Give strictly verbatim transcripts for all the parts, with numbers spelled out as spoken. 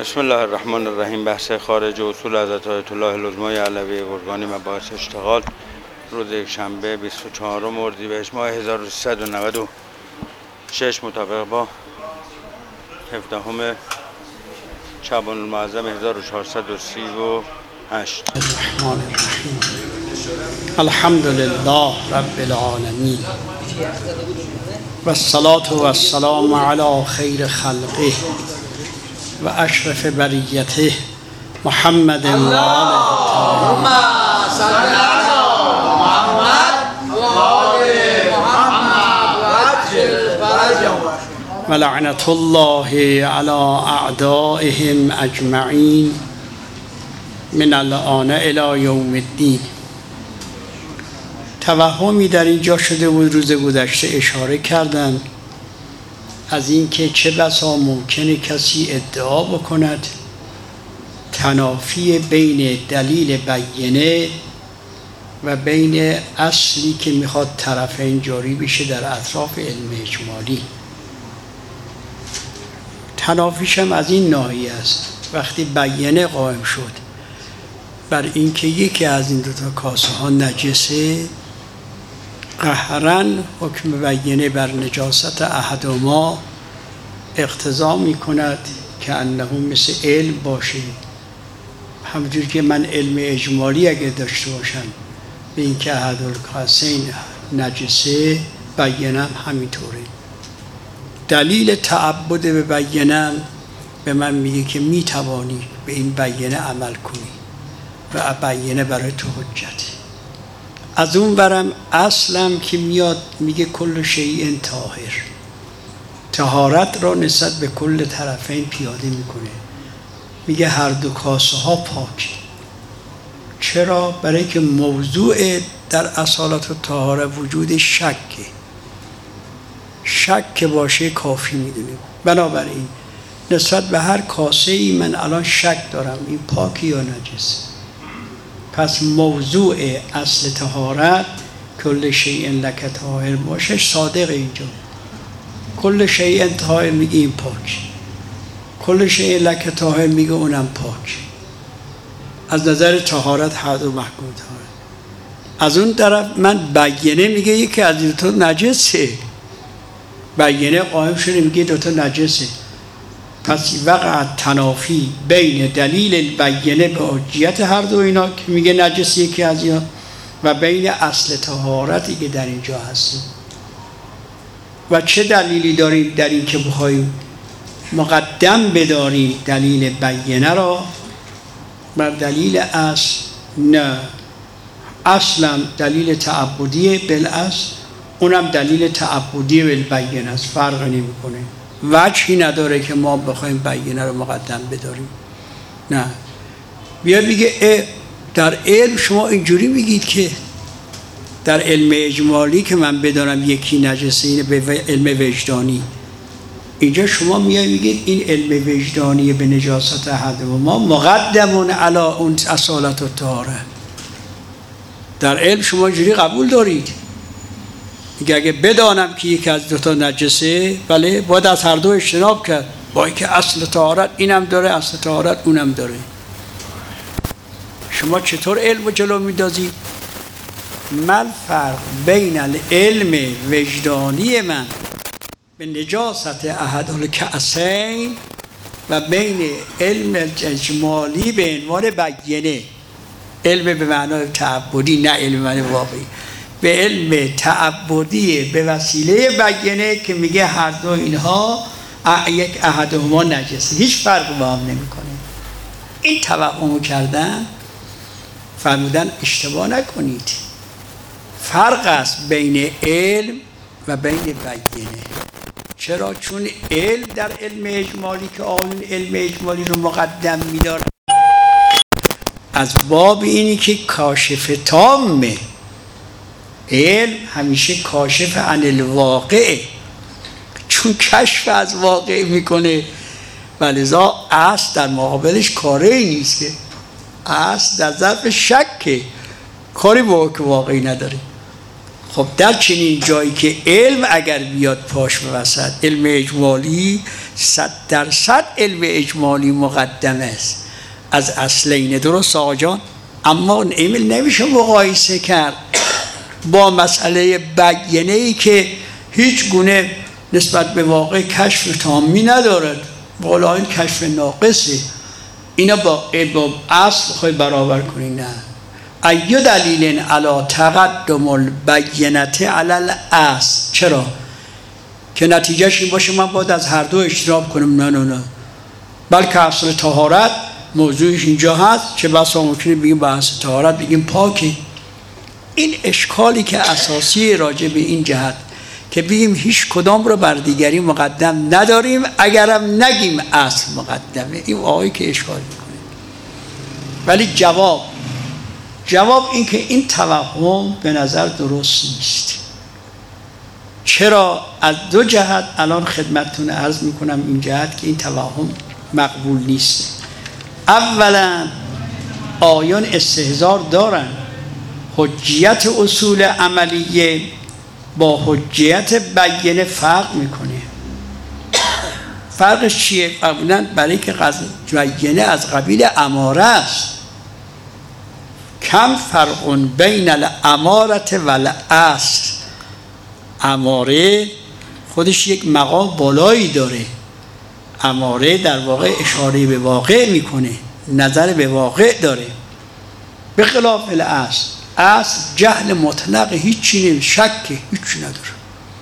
بسم الله الرحمن الرحیم. بحث خارج اصول حضرت آیت الله العظمای علوی گرگانی مباحث اشتغال روز یک شنبه بیست و چهارم اردیبهشت ماه هزار و سیصد و نود و شش مطابق با هفدهم شعبان المعظم هزار و چهارصد و سی و هشت. الرحمن الرحیم. الحمد لله رب العالمین و الصلاة و السلام علی خیر خلقه و اشرف بریته محمد و آله اللهم صل علی محمد و آل محمد و عجل فرجهم و لعنت الله علی اعدائهم اجمعین من الآن الی یوم الدین. توهمی در اینجا شده بود، روز گذشته اشاره کردند از اینکه چه بسا ممکنه کسی ادعا بکند تنافی بین دلیل بینه و بین اصلی که میخواد طرفین جاری بشه در اطراف علم اجمالی. تنافیش هم از این ناحیه است. وقتی بینه قائم شد بر اینکه یکی از این دو تا کاسه ها نجسه، قهراً حکم بینه بر نجاست احدهما اقتضا می کند که انه مثل علم باشه. همونجور که من علم اجمالی اگه داشته باشم به اینکه احدالکاسین نجسه، بینم همینطوره. دلیل تعبد به بینم به من میگه که میتوانی به این بینه عمل کنی و بینه برای تو حجته. از اون برم اصلم که میاد میگه کل شیء طاهر، طهارت را نسبت به کل طرفین پیاده میکنه. میگه هر دو کاسه ها پاک. چرا؟ برای که موضوع در اصالت و طهاره وجود شکه. شک که باشه کافی میدونیم. بنابراین نسبت به هر کاسه ای من الان شک دارم این پاکی یا نجس. پس موضوع اصل طهارت کل شیء لک طاهر باشه صادق. اینجا کل شیء طاهر میگه این پاک، کل شیء لک طاهر میگه اونم پاک. از نظر طهارت هر دو محکوم طاهر. از اون طرف من بینه میگه یکی از دو تا نجسه. بینه قائم شده میگه دو تا نجسه. پس وقع تنافی بین دلیل بینه به حجیت هر دو اینا که میگه نجس یکی از اینا و بین اصل طهارتی که در اینجا هست. و چه دلیلی داریم در این که بخوایم مقدم بداریم دلیل بینه را بر دلیل اصل؟ نه، اصلا دلیل تعبدی بالاصل، اونم دلیل تعبدی بالبینه است، فرق نمیکنه. وجهی نداره که ما بخوایم بینه رو مقدم بداریم. نه، بیا بگه در علم شما اینجوری میگید که در علم اجمالی که من بدانم یکی نجسه، اینه به علم وجدانی. اینجا شما میای میگید این علم وجدانی به نجاست احدهما مقدمون علی اون اصالت و طهاره. در علم شما اینجوری قبول دارید. میگه اگه بدانم که یکی از دو تا نجسه، بله، باید از هر دو اجتناب کرد. با اینکه اصل طهارت اینم داره، اصل طهارت اونم داره. شما چطور علم رو جلو میندازید؟ من فرق بین العلم وجدانی من به نجاست احدالکأسین و بین علم اجمالی به عنوان بینه، علم به معنای تعبدی، نه علم به معنای واقعی، به علم تعبدی به وسیله بینه که میگه هر دو اینها یک احدهما نجسه، هیچ فرق با هم نمیکنه. این توهمو کردن، فرمودن اشتباه نکنید، فرق است بین علم و بین بینه. چرا؟ چون علم در علم اجمالی که آن علم اجمالی رو مقدم میداره از باب اینی که کاشف تامه. علم همیشه کاشف عن الواقع، چون کشف از واقع میکنه و لذا اصل در مقابلش کاری نیست، که اصل در ظرف شکه، کاری با که واقعی نداره. خب در چنین جایی که علم اگر بیاد پاش به وسط، علم اجمالی صد درصد علم اجمالی مقدم است از اصلین، درست آقا جان؟ اما علم نمیشه مقایسه کرد با مسئله بیانه‌ای که هیچ گونه نسبت به واقع کشف تامی ندارد، بالا این کشف ناقصه. اینا با اصل خواهی برابر کنی؟ نه. ایو دلیل علی تقدم البینته علی الاصل. چرا؟ که نتیجهش این باشه من باید از هر دو اجتناب کنم؟ نه نه نه، بلکه اصل طهارت موضوعش اینجا هست، چه بسا ممکنه بگیم با اصل طهارت بگیم پاکی. این اشکالی که اساسی راجع به این جهت که بگیم هیچ کدام رو بر دیگری مقدم نداریم، اگرم نگیم اصل مقدمه، این آقایی که اشکال میکنه. ولی جواب جواب این که این توهم به نظر درست نیست. چرا؟ از دو جهت الان خدمتتون عرض میکنم این جهت که این توهم مقبول نیست. اولا آیان استحضار دارن حجیت اصول عملیه با حجیت بیانه فرق میکنه. فرقش چیه؟ اولا برای که بیانه از قبیل اماره است. کم فرق بین الامارت و الاصل. اماره خودش یک مقام بالایی داره. اماره در واقع اشاره به واقع میکنه، نظر به واقع داره، به خلاف الاصل. اصل جهل مطلق، هیچی نمی شک هیچی نداره.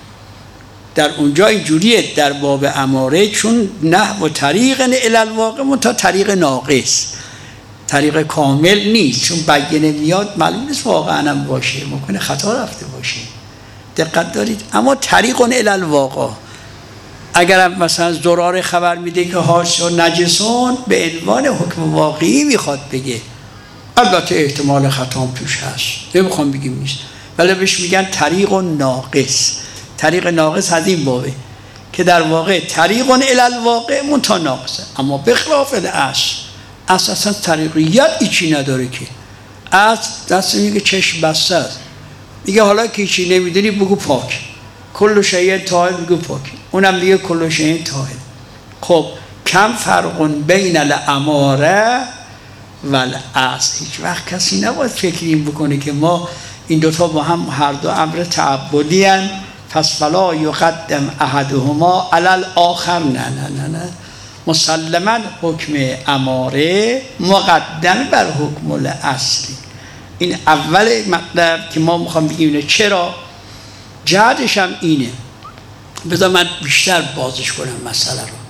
در اونجا اینجوریه در باب اماره، چون نحو و طریق الی الواقع منتها طریق ناقص، طریق کامل نیست. چون بیانه میاد معلوم نیست واقعا هم باشه، ممکنه خطا رفته باشه. دقت دارید؟ اما طریق الی الواقع، اگر مثلا زرار خبر میده که حاش و نجسون، به عنوان حکم واقعی میخواد بگه. البته احتمال خطام توش هست، نمیخوام بگیم نیست، ولی بهش میگن طریق ناقص. طریق ناقص از این بابه که در واقع طریق الی الواقع منتها ناقصه. اما به خلاف الاصل، اصلا اصلا طریقیت ایچی نداره که. اصل دست میگه چشم بسته است، میگه حالا که ایچی نمیدونی بگو پاک، کل شیء طاهر بگو پاک، اونم میگه کل شیء طاهر. خب کم فرق بین الاماره و الاصل. هیچ وقت کسی نباید فکر این بکنه که ما این دوتا با هم هر دو امر تعبدی هستند، پس فلا یقدم احدهما علی الاخر. نه نه نه نه، مسلما حکم اماره مقدم بر حکم الاصلی. این اول مطلب که ما میخوام بگیم. چرا؟ جهتش هم اینه. بذار من بیشتر بازش کنم مسئله رو.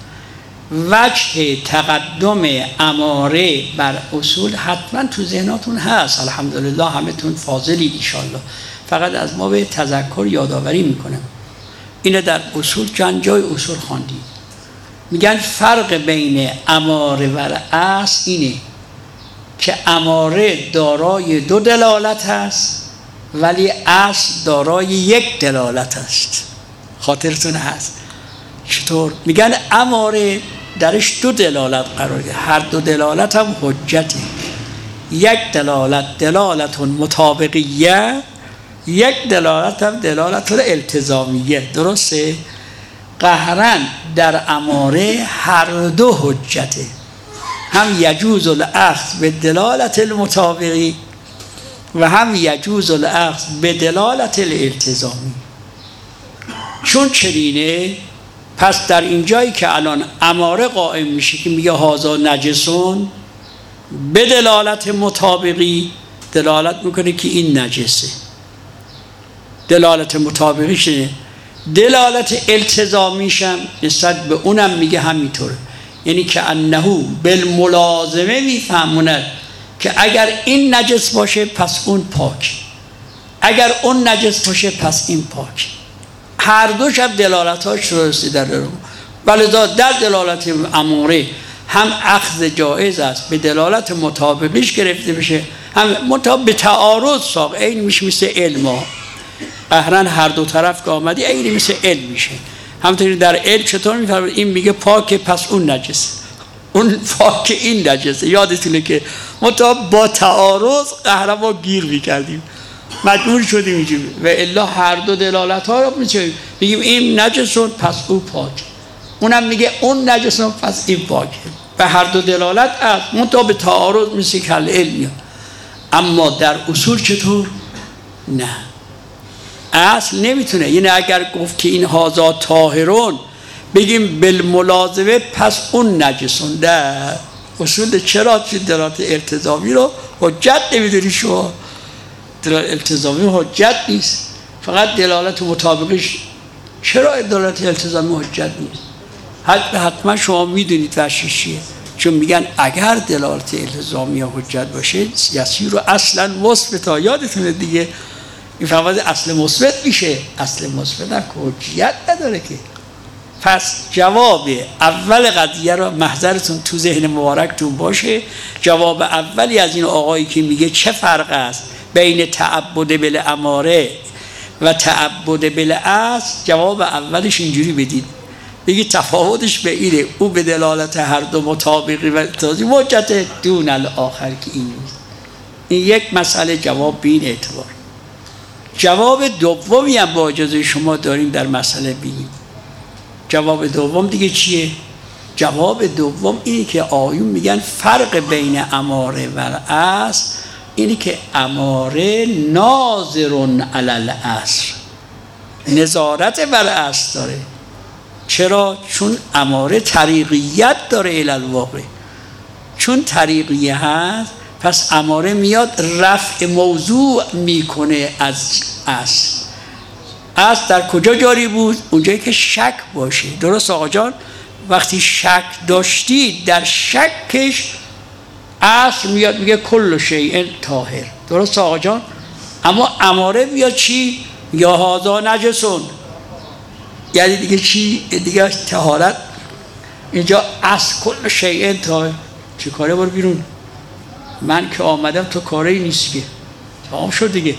وجه تقدم اماره بر اصول حتما تو ذهناتون هست، الحمدلله همه تون فاضلید انشالله، فقط از ما به تذکر یادآوری میکنم. اینه در اصول چند جای اصول خواندید، میگن فرق بین اماره و اصل اینه که اماره دارای دو دلالت هست ولی اصل دارای یک دلالت است. خاطرتون هست؟ چطور؟ میگن اماره درش دو دلالت قرار گرفته، هر دو دلالت هم حجته. یک دلالت دلالت مطابقیه، یک دلالت هم دلالت التزامیه. درسته؟ قهرن در اماره هر دو حجته، هم یجوز الاخذ به دلالت المطابقی و هم یجوز الاخذ به دلالت الالتزامی. چون چنینه، پس در این جایی که الان اماره قائم میشه که میگه هازا نجسون، به دلالت مطابقی دلالت میکنه که این نجسه. دلالت مطابقی شده، دلالت التزامیشم نسبت به اونم میگه همینطوره. یعنی که انهو بالملازمه میفهموند که اگر این نجس باشه پس اون پاک، اگر اون نجس باشه پس این پاک. هر دو شب دلالتاش درستی در رو، ولی در دلالت اماره هم اخذ جایز است به دلالت مطابقیش گرفته بشه، هم مطابق به تعارض ساق. این میشه مثل علم ها، قهرن هر دو طرف که آمدی این مثل علم میشه. همونطوری در علم چطور میفرمید این میگه پاک پس اون نجس، اون پاک این نجسه. یادتونه که مطابق با تعارض قهرن ما گیر میکردیم. مجبور شدیم اینجوری و الا هر دو دلالت ها رو می‌چیم بگیم این نجسون پس او پاک، اونم میگه اون نجسون پس این پاکه و هر دو دلالت از منتها به تعارض مثل کل علمی. اما در اصول چطور؟ نه، اصل نمیتونه. یعنی اگر گفت که این هازا طاهرون بگیم بالملازمه پس اون نجسون، در اصول چرا؟ چه دلالت التزامی رو حجت نمیدونی شما، دلالت التزامی حجت نیست، فقط دلالت مطابقش. چرا دلالت التزامی حجت نیست؟ حتما شما میدونید وشیشیه، چون میگن اگر دلالت التزامی حجت باشه یسیر رو اصلا مثبتا، یادتونه دیگه این فهمد اصل مثبت میشه، اصل مثبت هم حجیت نداره که. پس جواب اول قضیه رو محضرتون تو ذهن مبارکتون باشه. جواب اولی از این آقایی که میگه چه فرق است بین تعبد بالاماره و تعبد بالاصل، جواب اولش اینجوری بدید، بگی تفاوتش به اینه، او به دلالت هر دو مطابقی و تازی حجت دون الاخر که این نیست. این یک مسئله جواب به این اعتبار. جواب دومی هم با اجازه شما داریم در مسئله بگیم. جواب دوم دیگه چیه؟ جواب دوم اینه که آیون میگن فرق بین اماره و اصل اینه که اماره ناظرون علی الاصل، نظارت بر اصل داره. چرا؟ چون اماره طریقیت داره الی الواقع، چون طریقیه هست پس اماره میاد رفع موضوع میکنه از اصل. اصل در کجا جاری بود؟ اونجایی که شک باشه. درست آقا جان؟ وقتی شک داشتی در شکش اصل میاد میگه کل شیء طاهر. درست آقا جان؟ اما اماره میاد چی؟ یا هذا نجسون، یعنی دیگه چی؟ دیگه طهارت. اینجا اصل کل شیء طاهر. چه کاره؟ برو بیرون، من که آمدم تو کاری نیست که تمام شد دیگه.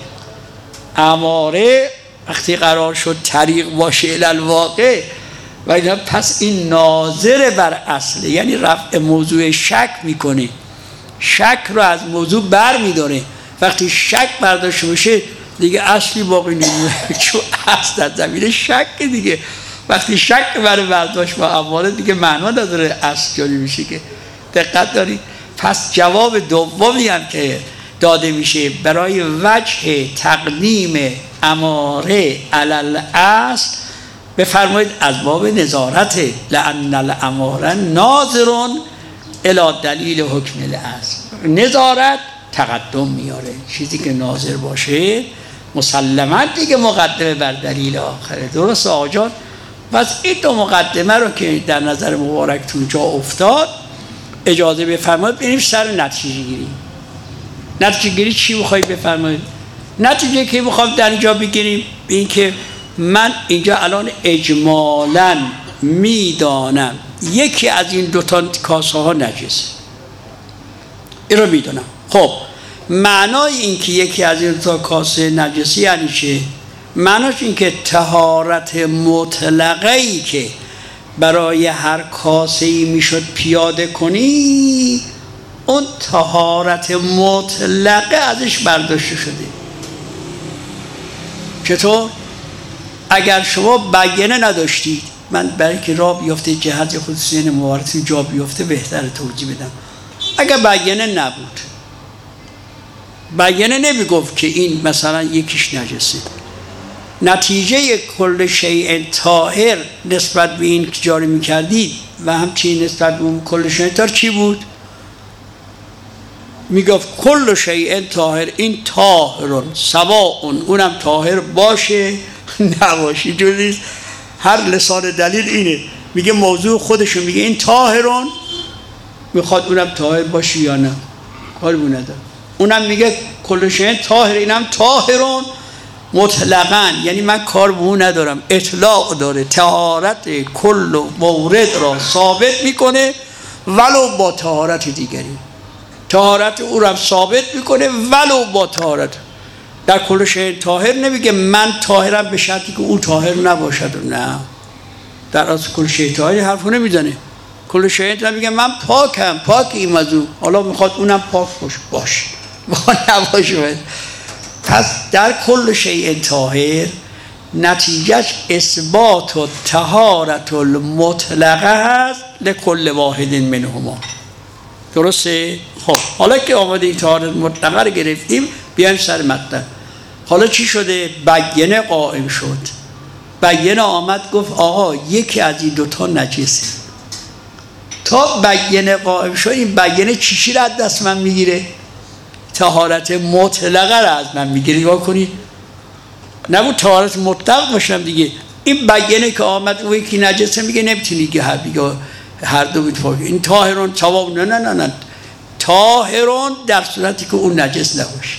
اماره وقتی قرار شد طریق باشه الی الواقع و اینا، پس این ناظر بر اصله، یعنی رفع موضوع شک میکنه، شک رو از موضوع بر میداره. وقتی شک برداشت میشه دیگه اصلی باقی نمیمونه، چون اصل در زمین شک دیگه. وقتی شک برای برداشت با اماره دیگه معنا نداره اصل جاری میشه که. دقت دارید؟ پس جواب دومی هم که داده میشه برای وجه تقدیم اماره علی الاصل، بفرمایید از باب نظارت، لأن الاماره ناظرون الی دلیل حکم الاصل. نظارت تقدم میاره، چیزی که ناظر باشه مسلماً دیگه مقدمه بر دلیل آخره. درست آقا جان؟ پس این دو مقدمه رو که در نظر مبارکتون جا افتاد، اجازه بفرمایید بریم سر نتیجه گیری. نتیجه گیری چی میخواید بفرمایید؟ نتیجه که میخوام در اینجا بگیریم به این که من اینجا الان اجمالاً میدانم یکی از این دوتا کاسه ها نجسه، این رو میدونم. خب معنای این که یکی از این دوتا کاسه نجسی یعنی چه؟ معناش این که طهارت مطلقه‌ای که برای هر کاسه‌ای میشد پیاده کنی، اون طهارت مطلقه ازش برداشته شده. چطور؟ اگر شما بیانه نداشتید، من برای که راه بیفته جهت خصوصی مبارکتون جا بیفته بهتر توضیح بدم. اگر بیانه نبود، بیانه نمیگفت که این مثلا یکیش نجسه، نتیجه کل شیء طاهر نسبت به این که جاری میکردید و همچنین نسبت به اون کل شیء طاهر چی بود؟ میگفت کل شیء طاهر، این طاهرون سواء، اونم طاهر باشه نباشه، جوریست. هر لسان دلیل اینه، میگه موضوع خودشو میگه این طاهرون، میخواد اونم طاهر باشه یا نه، کاری بو نداره. اونم میگه کل شیء طاهر، اینم طاهرون مطلقاً، یعنی من کار به اون ندارم، اطلاق داره، طهارت کل مورد را ثابت میکنه ولو با طهارت دیگری، طهارت او را ثابت میکنه ولو با طهارت. در کل شیء طاهر نمیگه من طاهرم به شرطی که او طاهر نباشد، نه، در اصل کل شیء طاهر حرفو نمیزنه. کل شیء طاهر میگه من پاکم، پاک این موضوع، حالا میخواد اونم پاک باشه باشه میخواد نباشه. پس در کل شیء طاهر نتیجهش اثبات و طهارت المطلقه هست لکل واحد منهما. درسته؟ خب حالا که آمده این طهارت مطلقه رو گرفتیم بیایم سر مطلب. حالا چی شده؟ بیانه قائم شد. بیانه آمد گفت آقا یکی از این دوتا نجسه. تا بیانه قائم شد این بیانه چیشی را از دست من میگیره؟ طهارت مطلقه را از من میگیره. نگاه کنید، نبود طهارت مطلق باشم دیگه. این بیانه که آمد اون یکی نجسه میگه نمیتونی که هر دیگه هر دو بیتفاق. این طاهرون ثواب نه نه نه نه طاهرون در صورتی که اون نجس نباشه.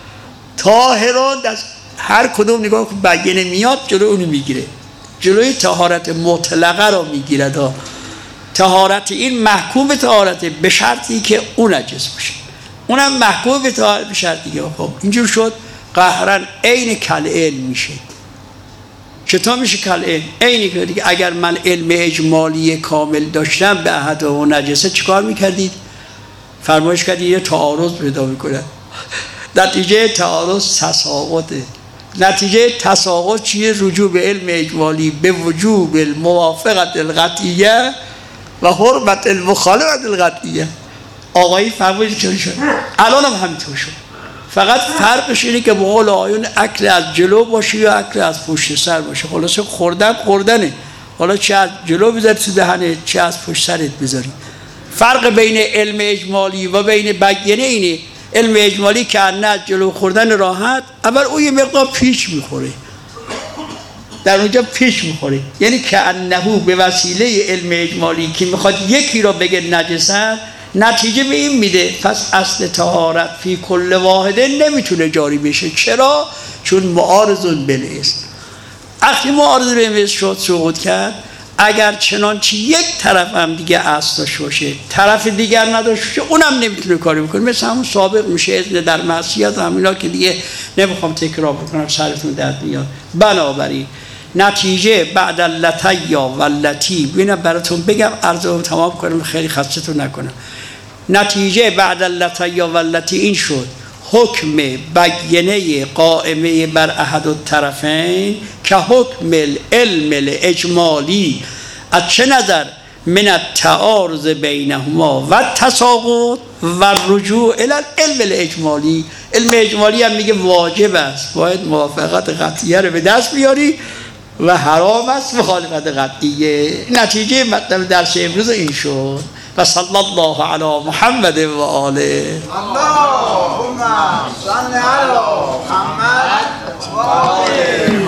طاهرون در هر کدوم نگاه که بیانه میاد جلوی اونو میگیره، جلوی طهارت مطلقه رو میگیره. دا طهارت این محکوم به طهارت به شرطی که اون نجس باشه، اونم محکوم به طهارت به شرطی که خب اینجور شد قهرن عین کل علم میشه. چطور میشه کل علم؟ عینی که دیگه اگر من علم اجمالی کامل داشتم به احد و نجسه چیکار میکردید؟ فرمایش کردید یه تعارض پیدا میکنه. نتیجه تعارض تساقطه. نتیجه تساقط چیه؟ رجوع به علم اجمالی به وجوب الموافقت القطعیه و حرمت المخالفت القطعیه. آقایی فرمایش چطور شد؟ الان هم همینطور شد. فقط فرقش اینه که به قول آیون اکل از جلو باشه یا اکل از پشت سر باشه. خلاصه خوردن خوردنه. حالا چه از جلو بذاری تو دهنه چه از پشت سرت بذاری. فرق بین علم اجمالی و بین بیانه اینه. علم اجمالی که نه از جلو خوردن راحت، اول اون یه مقدار پیش میخوره، در اونجا پیش میخوره، یعنی که انهو به وسیله علم اجمالی که میخواد یکی را بگه نجسه نتیجه به این میده. پس اصل طهارت فی کل واحده نمیتونه جاری بشه. چرا؟ چون معارضون بالاسم. وقتی معارض بالاسم شد سقوط کرد، اگر چنانچه یک طرف هم دیگه اصل داشته باشه طرف دیگر نداشته باشه اونم نمیتونه کاری بکنه. مثل همون سابق میشه اذن در معصیت همینا که دیگه نمیخوام تکرار بکنم سرتون درد میاد. بنابراین نتیجه بعد اللتیا و اللتی ببینم براتون بگم عرضو تمام کنم خیلی خستتون نکنم. نتیجه بعد اللتیا و اللتی این شد حکم بیانه قائمه بر احد الطرفین که حکم العلم الاجمالی از چه نظر؟ من التعارض بینهما و تساقط و رجوع الی العلم الاجمالی. علم اجمالی هم میگه واجب است، باید موافقت قطعیه رو به دست بیاری و حرام است مخالفت قطعیه. نتیجه مطلب درس امروز این شد. و صلی الله علی محمد و آله. اللهم صل علی محمد و آله.